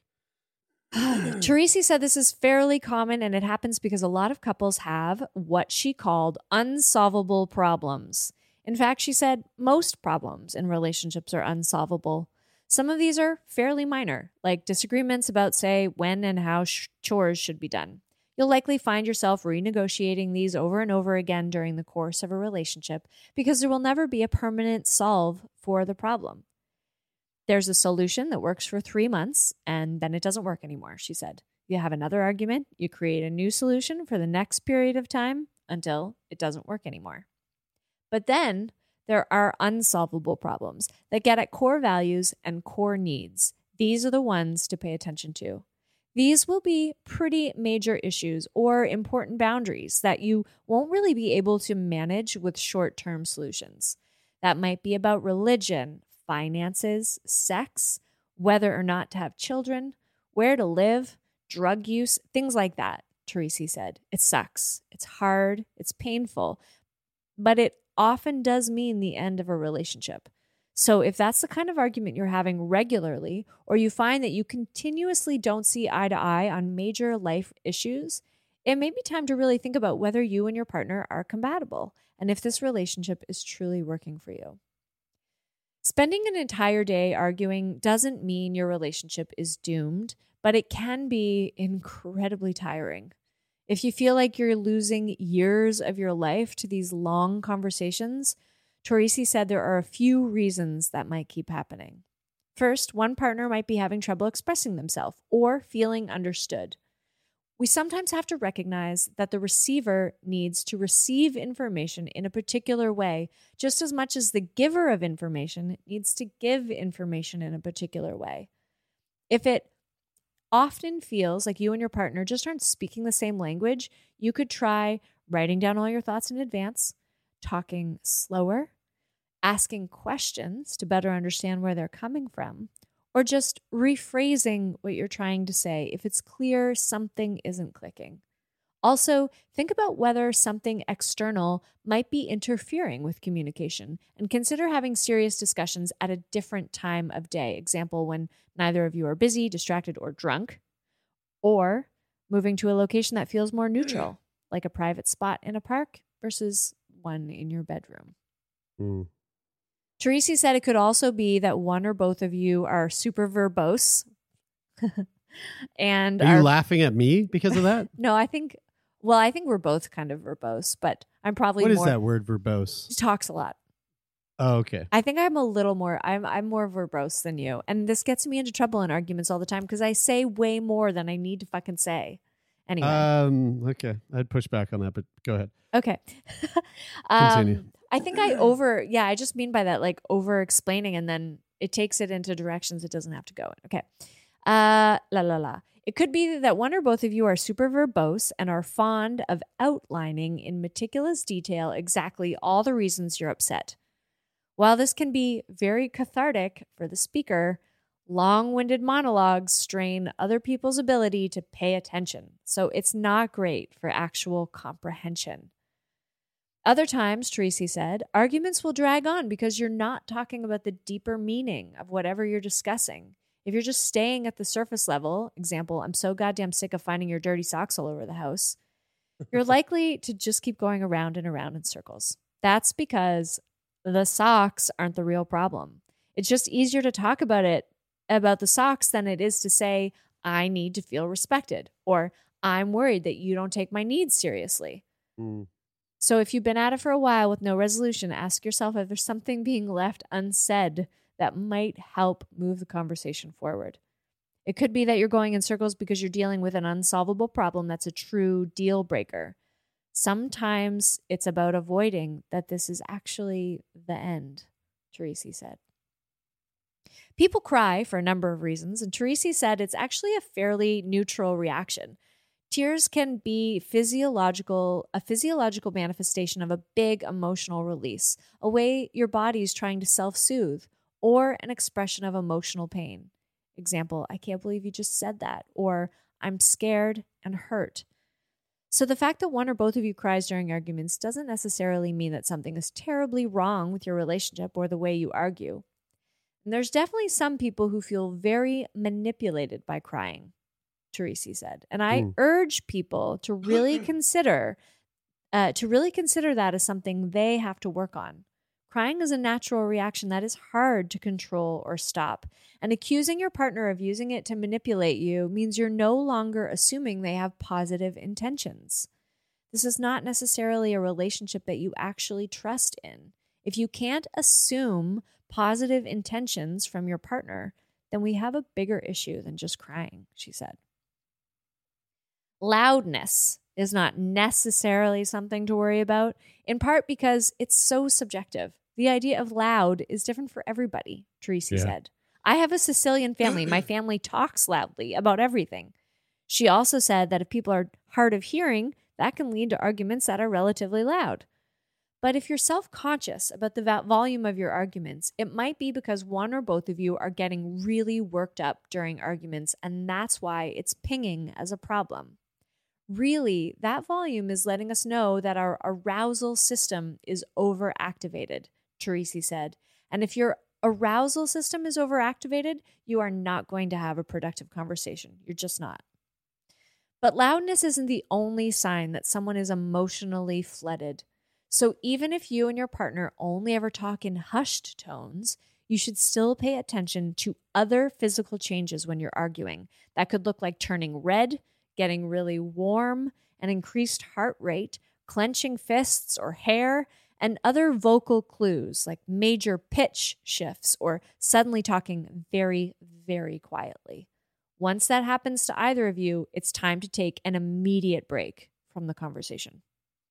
Teresi said this is fairly common, and it happens because a lot of couples have what she called unsolvable problems. In fact, she said most problems in relationships are unsolvable. Some of these are fairly minor, like disagreements about, say, when and how chores should be done. You'll likely find yourself renegotiating these over and over again during the course of a relationship because there will never be a permanent solve for the problem. There's a solution that works for 3 months, and then it doesn't work anymore, she said. You have another argument, you create a new solution for the next period of time until it doesn't work anymore. But then there are unsolvable problems that get at core values and core needs. These are the ones to pay attention to. These will be pretty major issues or important boundaries that you won't really be able to manage with short-term solutions. That might be about religion, finances, sex, whether or not to have children, where to live, drug use, things like that, Teresi said. It sucks. It's hard. It's painful. But it often does mean the end of a relationship. So if that's the kind of argument you're having regularly, or you find that you continuously don't see eye to eye on major life issues, it may be time to really think about whether you and your partner are compatible and if this relationship is truly working for you. Spending an entire day arguing doesn't mean your relationship is doomed, but it can be incredibly tiring. If you feel like you're losing years of your life to these long conversations, Teresi said there are a few reasons that might keep happening. First, one partner might be having trouble expressing themselves or feeling understood. We sometimes have to recognize that the receiver needs to receive information in a particular way, just as much as the giver of information needs to give information in a particular way. If it often feels like you and your partner just aren't speaking the same language, you could try writing down all your thoughts in advance, talking slower, asking questions to better understand where they're coming from, or just rephrasing what you're trying to say if it's clear something isn't clicking. Also, think about whether something external might be interfering with communication, and consider having serious discussions at a different time of day. Example, when neither of you are busy, distracted, or drunk, or moving to a location that feels more neutral, like a private spot in a park versus one in your bedroom. Teresi said it could also be that one or both of you are super verbose. And are you laughing at me because of that? No, I think we're both kind of verbose, but I'm probably What more... is that word, verbose? Talks a lot. Oh, okay. I think I'm a little more, I'm more verbose than you. And this gets me into trouble in arguments all the time because I say way more than I need to fucking say. Anyway. Okay. I'd push back on that, but go ahead. Okay. Continue. I think I just mean by that, like over explaining, and then it takes it into directions it doesn't have to go in. Okay. It could be that one or both of you are super verbose and are fond of outlining in meticulous detail exactly all the reasons you're upset. While this can be very cathartic for the speaker, long-winded monologues strain other people's ability to pay attention, so it's not great for actual comprehension. Other times, Teresi said, arguments will drag on because you're not talking about the deeper meaning of whatever you're discussing. If you're just staying at the surface level, example, I'm so goddamn sick of finding your dirty socks all over the house, you're likely to just keep going around and around in circles. That's because the socks aren't the real problem. It's just easier to talk about the socks than it is to say, I need to feel respected, or I'm worried that you don't take my needs seriously. So if you've been at it for a while with no resolution, ask yourself if there's something being left unsaid that might help move the conversation forward. It could be that you're going in circles because you're dealing with an unsolvable problem that's a true deal breaker. Sometimes it's about avoiding that this is actually the end, Teresi said. People cry for a number of reasons, and Teresi said it's actually a fairly neutral reaction. Tears can be a physiological manifestation of a big emotional release, a way your body's trying to self-soothe, or an expression of emotional pain. Example, I can't believe you just said that, or I'm scared and hurt. So the fact that one or both of you cries during arguments doesn't necessarily mean that something is terribly wrong with your relationship or the way you argue. And there's definitely some people who feel very manipulated by crying, Teresi said. And I urge people to really consider that as something they have to work on. Crying is a natural reaction that is hard to control or stop. And accusing your partner of using it to manipulate you means you're no longer assuming they have positive intentions. This is not necessarily a relationship that you actually trust in. If you can't assume positive intentions from your partner, then we have a bigger issue than just crying, she said. Loudness is not necessarily something to worry about, in part because it's so subjective. The idea of loud is different for everybody, Teresi said. I have a Sicilian family. My family talks loudly about everything. She also said that if people are hard of hearing, that can lead to arguments that are relatively loud. But if you're self-conscious about the volume of your arguments, it might be because one or both of you are getting really worked up during arguments, and that's why it's pinging as a problem. Really, that volume is letting us know that our arousal system is overactivated, Teresi said. And if your arousal system is overactivated, you are not going to have a productive conversation. You're just not. But loudness isn't the only sign that someone is emotionally flooded. So even if you and your partner only ever talk in hushed tones, you should still pay attention to other physical changes when you're arguing. That could look like turning red, getting really warm, an increased heart rate, clenching fists or hair, and other vocal clues like major pitch shifts or suddenly talking very, very quietly. Once that happens to either of you, it's time to take an immediate break from the conversation.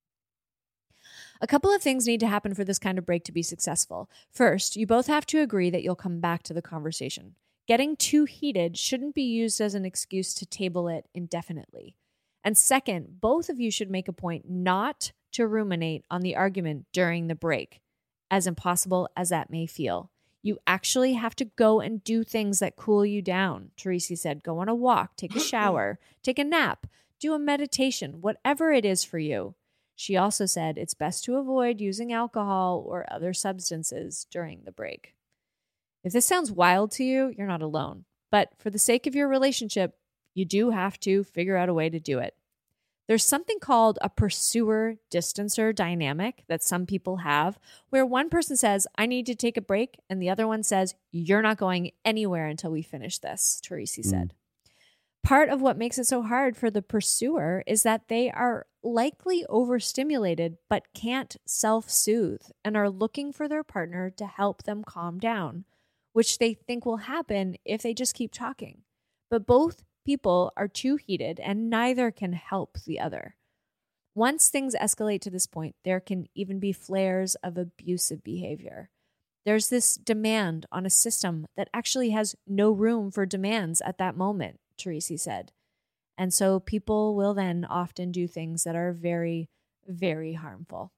A couple of things need to happen for this kind of break to be successful. First, you both have to agree that you'll come back to the conversation. Getting too heated shouldn't be used as an excuse to table it indefinitely. And second, both of you should make a point not to ruminate on the argument during the break, as impossible as that may feel. You actually have to go and do things that cool you down. Teresi said, go on a walk, take a shower, take a nap, do a meditation, whatever it is for you. She also said it's best to avoid using alcohol or other substances during the break. If this sounds wild to you, you're not alone. But for the sake of your relationship, you do have to figure out a way to do it. There's something called a pursuer-distancer dynamic that some people have, where one person says, I need to take a break, and the other one says, you're not going anywhere until we finish this, Teresi said. Part of what makes it so hard for the pursuer is that they are likely overstimulated but can't self-soothe and are looking for their partner to help them calm down, which they think will happen if they just keep talking. But both people are too heated and neither can help the other. Once things escalate to this point, there can even be flares of abusive behavior. There's this demand on a system that actually has no room for demands at that moment, Teresi said. And so people will then often do things that are very, very harmful.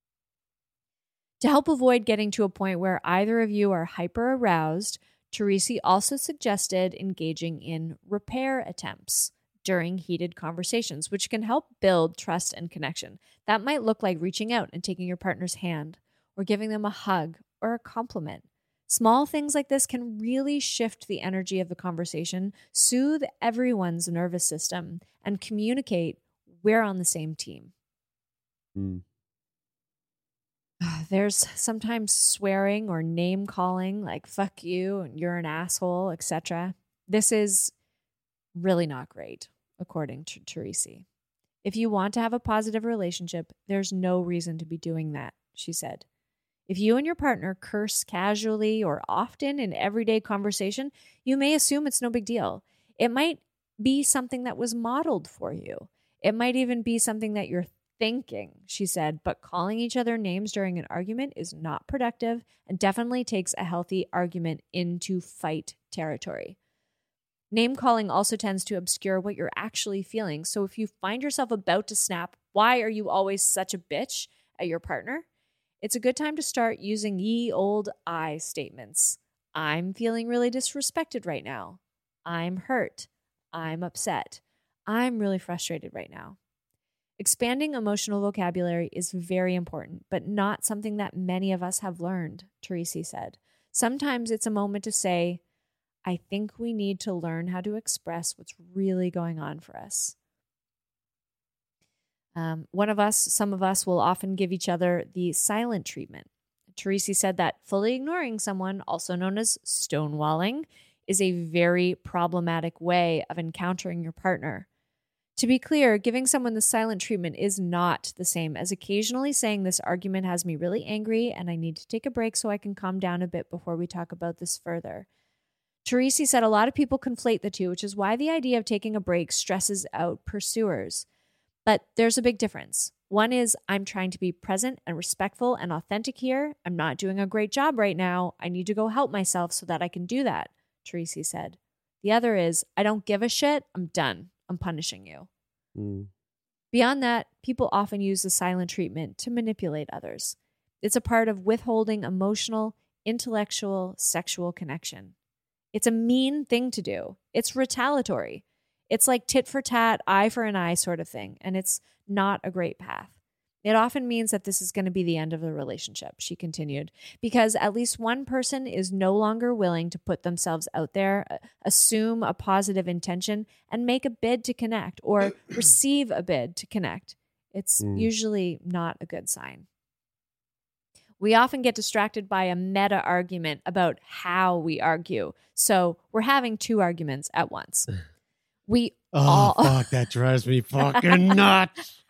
To help avoid getting to a point where either of you are hyper-aroused, Teresi also suggested engaging in repair attempts during heated conversations, which can help build trust and connection. That might look like reaching out and taking your partner's hand, or giving them a hug or a compliment. Small things like this can really shift the energy of the conversation, soothe everyone's nervous system, and communicate we're on the same team. There's sometimes swearing or name calling, like fuck you and you're an asshole, etc. This is really not great, according to Teresi. If you want to have a positive relationship, there's no reason to be doing that, she said. If you and your partner curse casually or often in everyday conversation, you may assume it's no big deal. It might be something that was modeled for you. It might even be something that you're thinking, she said, but calling each other names during an argument is not productive and definitely takes a healthy argument into fight territory. Name calling also tends to obscure what you're actually feeling. So if you find yourself about to snap, why are you always such a bitch at your partner? It's a good time to start using ye old I statements. I'm feeling really disrespected right now. I'm hurt. I'm upset. I'm really frustrated right now. Expanding emotional vocabulary is very important, but not something that many of us have learned, Teresi said. Sometimes it's a moment to say, I think we need to learn how to express what's really going on for us. Some of us will often give each other the silent treatment. Teresi said that fully ignoring someone, also known as stonewalling, is a very problematic way of encountering your partner. To be clear, giving someone the silent treatment is not the same as occasionally saying this argument has me really angry and I need to take a break so I can calm down a bit before we talk about this further. Teresi said a lot of people conflate the two, which is why the idea of taking a break stresses out pursuers. But there's a big difference. One is I'm trying to be present and respectful and authentic here. I'm not doing a great job right now. I need to go help myself so that I can do that, Teresi said. The other is I don't give a shit. I'm done. I'm punishing you. Beyond that, people often use the silent treatment to manipulate others. It's a part of withholding emotional, intellectual, sexual connection. It's a mean thing to do. It's retaliatory. It's like tit for tat, eye for an eye sort of thing, and it's not a great path. It often means that this is going to be the end of the relationship, she continued, because at least one person is no longer willing to put themselves out there, assume a positive intention, and make a bid to connect or receive a bid to connect. It's usually not a good sign. We often get distracted by a meta argument about how we argue. So we're having two arguments at once. Fuck, that drives me fucking nuts.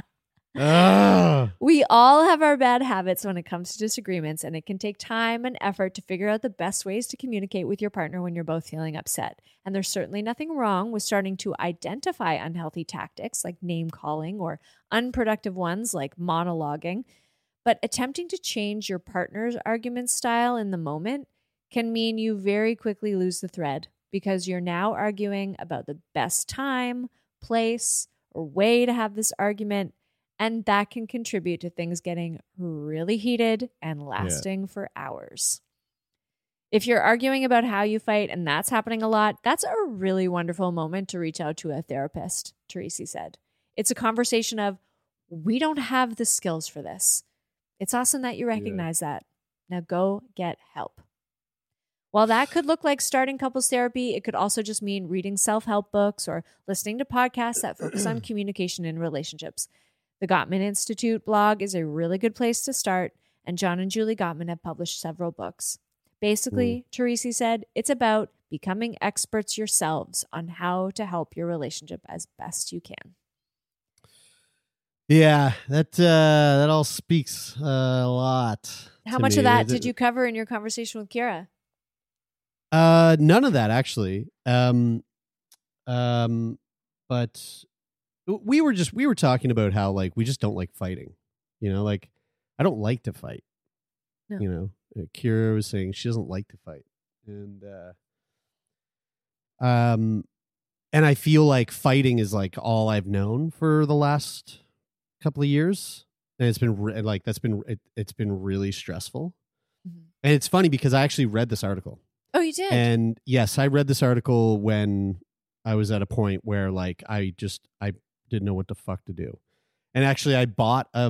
We all have our bad habits when it comes to disagreements, and it can take time and effort to figure out the best ways to communicate with your partner when you're both feeling upset. And there's certainly nothing wrong with starting to identify unhealthy tactics like name calling or unproductive ones like monologuing. But attempting to change your partner's argument style in the moment can mean you very quickly lose the thread because you're now arguing about the best time, place, or way to have this argument. And that can contribute to things getting really heated and lasting for hours. If you're arguing about how you fight and that's happening a lot, that's a really wonderful moment to reach out to a therapist, Teresi said. It's a conversation of, we don't have the skills for this. It's awesome that you recognize that. Now go get help. While that could look like starting couples therapy, it could also just mean reading self-help books or listening to podcasts that focus on communication in relationships. The Gottman Institute blog is a really good place to start, and John and Julie Gottman have published several books. Basically, Teresi said, it's about becoming experts yourselves on how to help your relationship as best you can. Yeah, that all speaks a lot. How much of that did you cover in your conversation with Kira? None of that actually. But we were talking about how like we just don't like fighting. You know, like I don't like to fight. No. You know, Kira was saying she doesn't like to fight, and I feel like fighting is like all I've known for the last couple of years, and it's been it's been really stressful. Mm-hmm. And it's funny because I actually read this article. Oh, you did? And yes, I read this article when I was at a point where like I didn't know what the fuck to do. And actually I bought a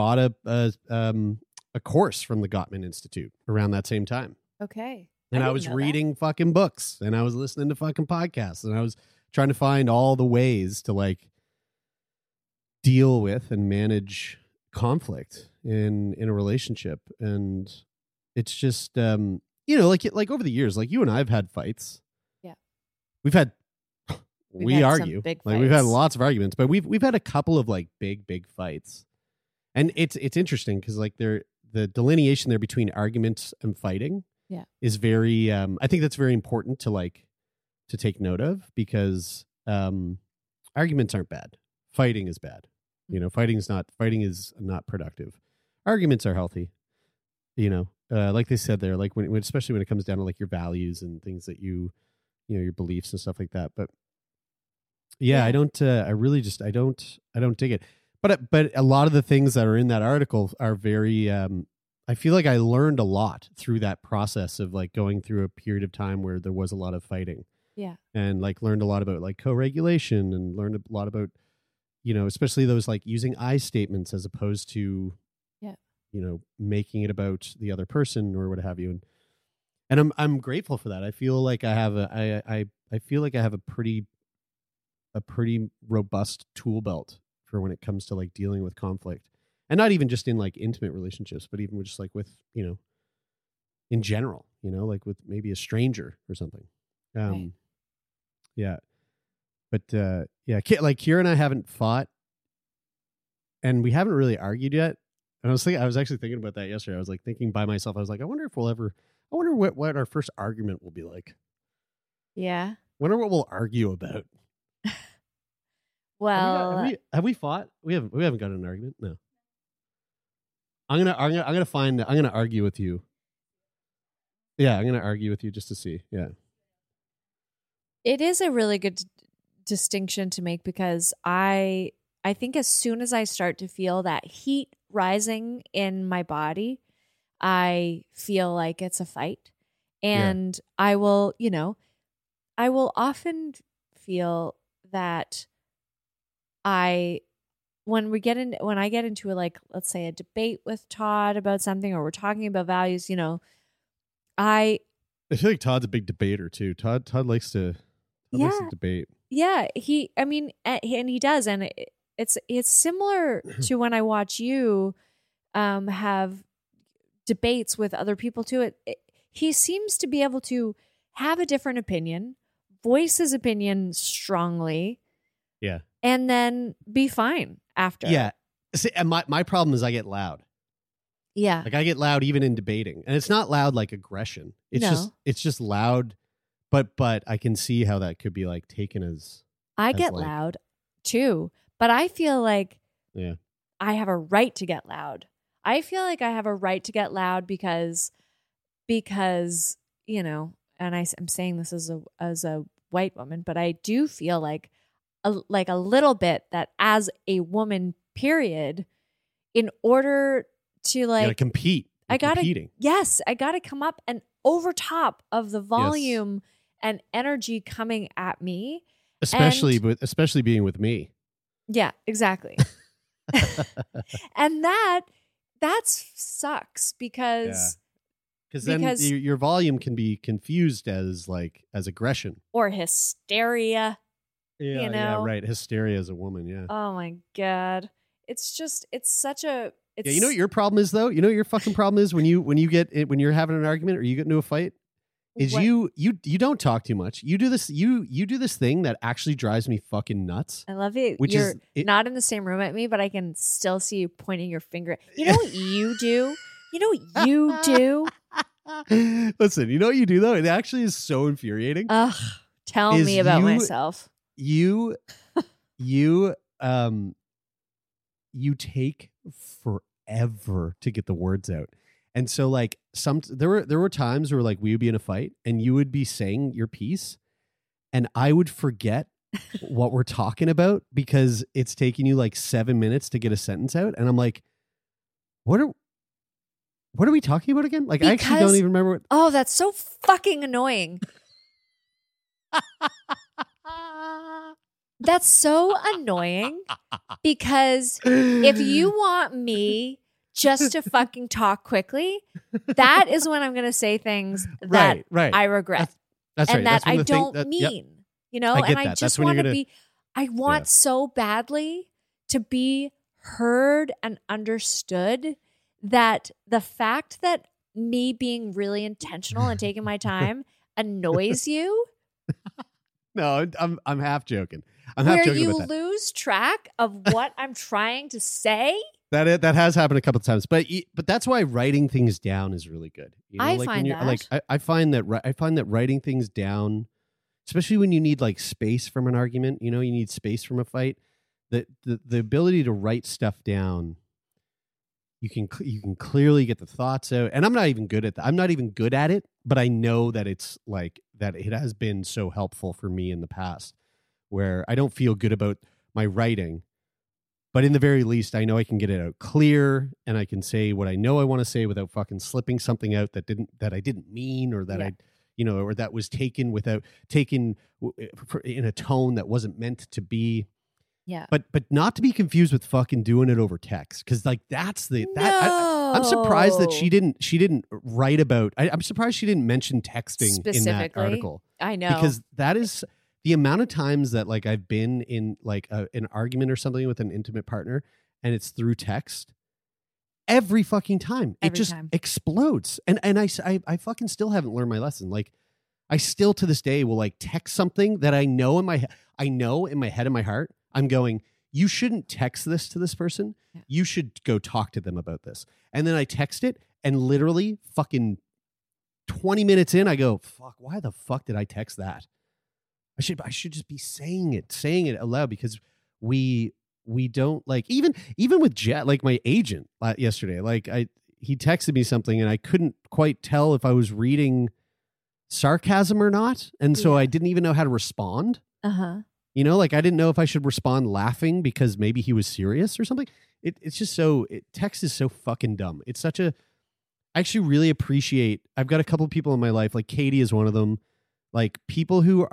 course from the Gottman Institute around that same time. Okay. And I was reading fucking books and I was listening to fucking podcasts and I was trying to find all the ways to like deal with and manage conflict in a relationship. And it's just, like over the years, like you and I have had fights. Yeah. We argue. some big Like we've had fights. lots of arguments, but we've had a couple of like big fights. And it's interesting because like the delineation there between arguments and fighting is very, I think that's very important to take note of, because arguments aren't bad. Fighting is bad. Fighting is not productive. Arguments are healthy. Like they said there, like when especially when it comes down to like your values and things that your beliefs and stuff like that. But I don't dig it. But a lot of the things that are in that article are very, I feel like I learned a lot through that process of like going through a period of time where there was a lot of fighting. Yeah. And like learned a lot about like co-regulation, and learned a lot about, especially those like using I statements as opposed to, making it about the other person or what have you. And I'm grateful for that. I feel like I have a pretty robust tool belt for when it comes to like dealing with conflict, and not even just in like intimate relationships, but even just like with, in general, like with maybe a stranger or something. Right. Yeah. But, like Kira and I haven't fought, and we haven't really argued yet. And I was actually thinking about that yesterday. I was like thinking by myself, I was like, I wonder what our first argument will be like. Yeah. Wonder what we'll argue about. Well, have we fought? We haven't got an argument. No. I'm gonna argue with you. Yeah, I'm gonna argue with you just to see. Yeah. it is a really good distinction to make, because I think as soon as I start to feel that heat rising in my body, I feel like it's a fight. And I will often feel that when I get into like, let's say a debate with Todd about something, or we're talking about values, I feel like Todd's a big debater too. Todd likes to debate. Yeah, and he does, and it's similar to when I watch you have debates with other people too. He seems to be able to have a different opinion, voice his opinion strongly, and then be fine after. Yeah. See, and my problem is I get loud. Yeah. Like I get loud even in debating. And it's not loud like aggression. It's just loud, but I can see how that could be like taken as I get like, loud too, but I feel like I have a right to get loud. I feel like I have a right to get loud because and I'm saying this as a white woman, but I do feel like a little bit that as a woman, period, in order to like you gotta compete. I gotta come up and over top of the volume and energy coming at me, especially being with me. Yeah, exactly. And that sucks because your volume can be confused as aggression or hysteria. Yeah, right. Hysteria as a woman. Yeah. Oh my God. It's such a. You know what your problem is though? You know what your fucking problem is when you're having an argument or you get into a fight? Is what? You don't talk too much. You do this thing that actually drives me fucking nuts. I love it. You're not in the same room at me, but I can still see you pointing your finger. You know what you do? You know what you do? Listen, you know what you do though? It actually is so infuriating. Ugh, tell me about myself. You take forever to get the words out. And so like there were times where like we would be in a fight and you would be saying your piece and I would forget what we're talking about because it's taking you like 7 minutes to get a sentence out. And I'm like, what are we talking about again? Like, I actually don't even remember. Oh, that's so fucking annoying. That's so annoying because if you want me just to fucking talk quickly, that is when I'm going to say things that I regret. That's and right. that I don't mean, I and I just want to be, I want so badly to be heard and understood that the fact that me being really intentional and taking my time annoys you? No, I'm half joking. I'm half joking about that. Where you lose track of what I'm trying to say? That has happened a couple of times, but that's why writing things down is really good. You know, I like find when that. like I find that writing things down, especially when you need like space from an argument, you know, you need space from a fight. That the ability to write stuff down, you can clearly get the thoughts out. And I'm not even good at that. I'm not even good at it, but I know that it's like that. It has been so helpful for me in the past, where I don't feel good about my writing. But in the very least, I know I can get it out clear, and I can say what I know I want to say without fucking slipping something out that I didn't mean, or that or that was taken in a tone that wasn't meant to be. Yeah. But not to be confused with fucking doing it over text, because like that's I'm surprised that she didn't write about. I'm surprised she didn't mention texting in that article. I know, because that is. The amount of times that like I've been in like an argument or something with an intimate partner and it's through text, every fucking time it just explodes. And I fucking still haven't learned my lesson. Like I still to this day will like text something that I know in my head and my heart, I'm going, you shouldn't text this to this person. Yeah. You should go talk to them about this. And then I text it and literally fucking 20 minutes in, I go, fuck, why the fuck did I text that? I should just be saying it aloud, because we don't like even with Jet, like my agent yesterday, like he texted me something and I couldn't quite tell if I was reading sarcasm or not, and so I didn't even know how to respond. You know, like I didn't know if I should respond laughing because maybe he was serious or something. It's just text is so fucking dumb. It's such a. I actually really appreciate. I've got a couple of people in my life, like Katie is one of them. Like people who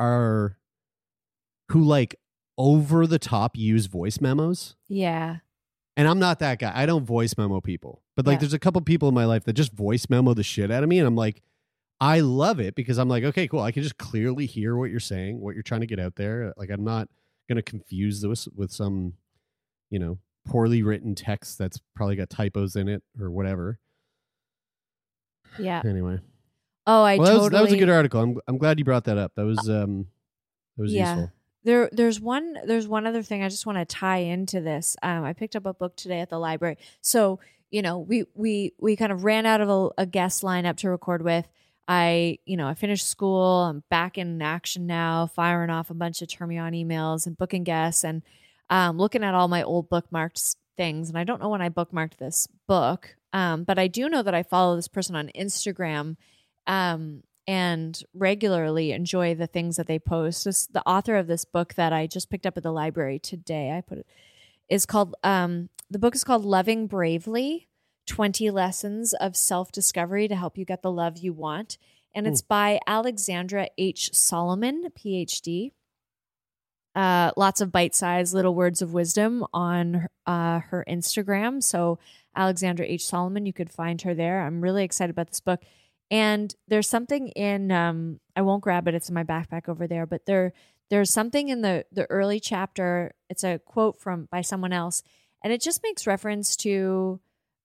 like over the top use voice memos. Yeah. And I'm not that guy. I don't voice memo people. But like there's a couple people in my life that just voice memo the shit out of me. And I'm like, I love it, because I'm like, okay, cool. I can just clearly hear what you're saying, what you're trying to get out there. Like I'm not going to confuse this with some, you know, poorly written text that's probably got typos in it or whatever. Yeah. Anyway. Oh, that was a good article. I'm glad you brought that up. That was useful. There's one other thing I just want to tie into this. I picked up a book today at the library. So, you know, we kind of ran out of a guest lineup to record with. I finished school. I'm back in action now, firing off a bunch of Turn Me On emails and booking guests and looking at all my old bookmarked things. And I don't know when I bookmarked this book, but I do know that I follow this person on Instagram and regularly enjoy the things that they post. The author of this book that I just picked up at the library today, is called, the book is called Loving Bravely, 20 Lessons of Self-Discovery to Help You Get the Love You Want. And it's by Alexandra H. Solomon, PhD. Lots of bite-sized little words of wisdom on her Instagram. So Alexandra H. Solomon, you could find her there. I'm really excited about this book. And there's something in, I won't grab it, it's in my backpack over there, but there's something in the early chapter, it's a quote by someone else, and it just makes reference to,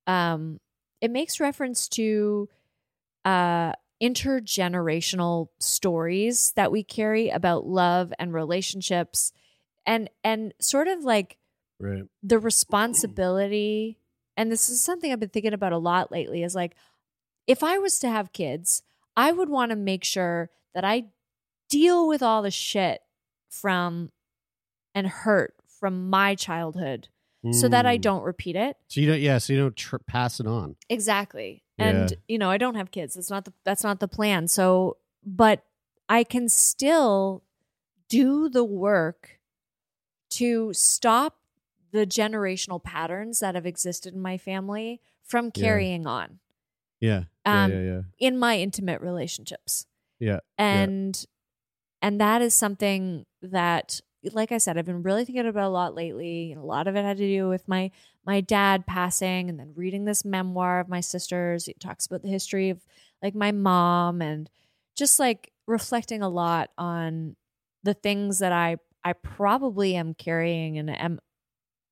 intergenerational stories that we carry about love and relationships and sort of like the responsibility. And this is something I've been thinking about a lot lately, is like, if I was to have kids, I would want to make sure that I deal with all the shit and hurt from my childhood so that I don't repeat it. So you don't pass it on. Exactly. And I don't have kids. That's not the plan. So, but I can still do the work to stop the generational patterns that have existed in my family from carrying on. Yeah. In my intimate relationships. Yeah. And that is something that, like I said, I've been really thinking about a lot lately. And a lot of it had to do with my dad passing, and then reading this memoir of my sister's. It talks about the history of like my mom, and just like reflecting a lot on the things that I probably am carrying and am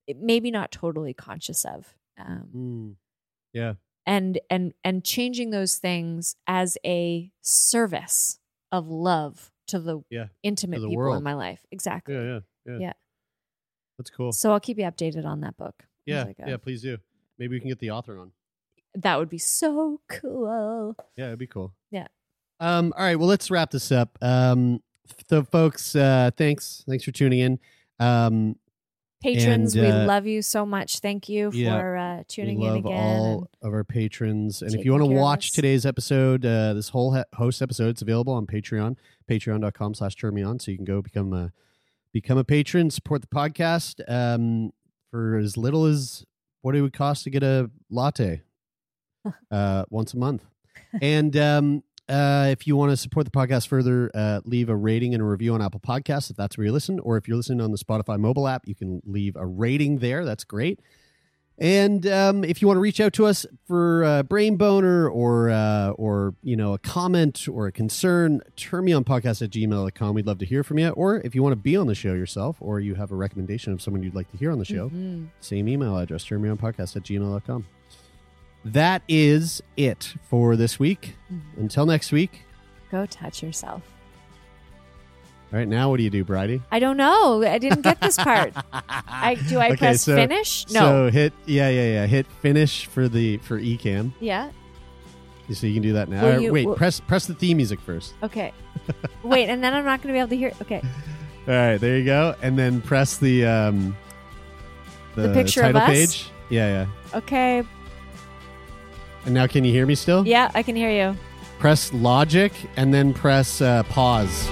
maybe not totally conscious of. Yeah. And changing those things as a service of love to the intimate people world. in my life. Exactly. Yeah. That's cool. So I'll keep you updated on that book. Yeah, please do. Maybe we can get the author on. That would be so cool. Yeah, it'd be cool. Yeah. All right, well, let's wrap this up. So, folks, thanks for tuning in. Patrons, we love you so much. Thank you for tuning in again. We love all of our patrons. And if you want to watch today's episode, this whole host episode, it's available on Patreon, patreon.com/turmeon. So you can go become a patron, support the podcast for as little as what it would cost to get a latte once a month. And if you want to support the podcast further, leave a rating and a review on Apple Podcasts if that's where you listen. Or if you're listening on the Spotify mobile app, you can leave a rating there. That's great. And if you want to reach out to us for brain boner or a comment or a concern, turmeonpodcast@gmail.com. We'd love to hear from you. Or if you want to be on the show yourself, or you have a recommendation of someone you'd like to hear on the show, same email address, turmeonpodcast@gmail.com. That is it for this week. Until next week. Go touch yourself. All right, now what do you do, Bridie? I don't know. I didn't get this part. Do I press finish? No. So hit hit finish for Ecamm. Yeah. So you can do that now. Wait, press the theme music first. Okay. Wait, and then I'm not going to be able to hear it. Okay. All right, there you go. And then press the picture title of us? page. Yeah. Okay. And now can you hear me still? Yeah, I can hear you. Press logic and then press pause.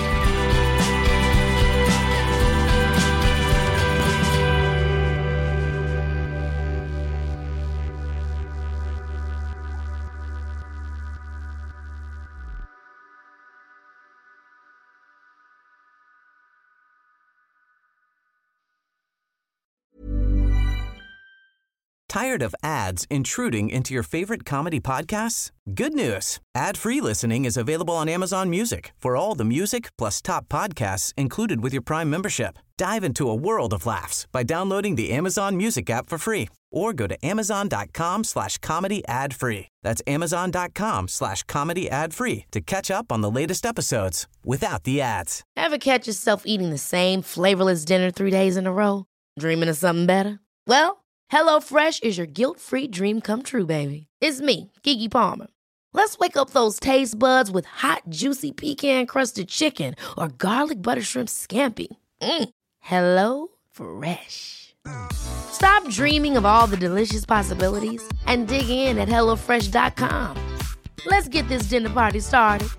Tired of ads intruding into your favorite comedy podcasts? Good news. Ad-free listening is available on Amazon Music for all the music plus top podcasts included with your Prime membership. Dive into a world of laughs by downloading the Amazon Music app for free or go to amazon.com/comedy ad-free. That's amazon.com/comedy ad-free to catch up on the latest episodes without the ads. Ever catch yourself eating the same flavorless dinner 3 days in a row? Dreaming of something better? Well, HelloFresh is your guilt-free dream come true, baby. It's me, Keke Palmer. Let's wake up those taste buds with hot, juicy pecan-crusted chicken or garlic butter shrimp scampi. Hello Fresh. Stop dreaming of all the delicious possibilities and dig in at HelloFresh.com. Let's get this dinner party started.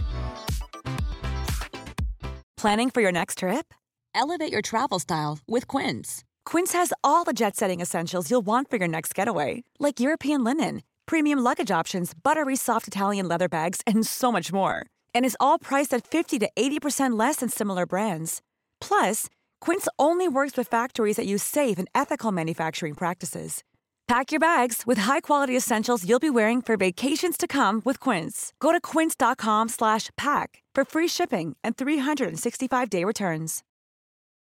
Planning for your next trip? Elevate your travel style with Quince. Quince has all the jet-setting essentials you'll want for your next getaway, like European linen, premium luggage options, buttery soft Italian leather bags, and so much more. And is all priced at 50 to 80% less than similar brands. Plus, Quince only works with factories that use safe and ethical manufacturing practices. Pack your bags with high-quality essentials you'll be wearing for vacations to come with Quince. Go to quince.com/pack for free shipping and 365-day returns.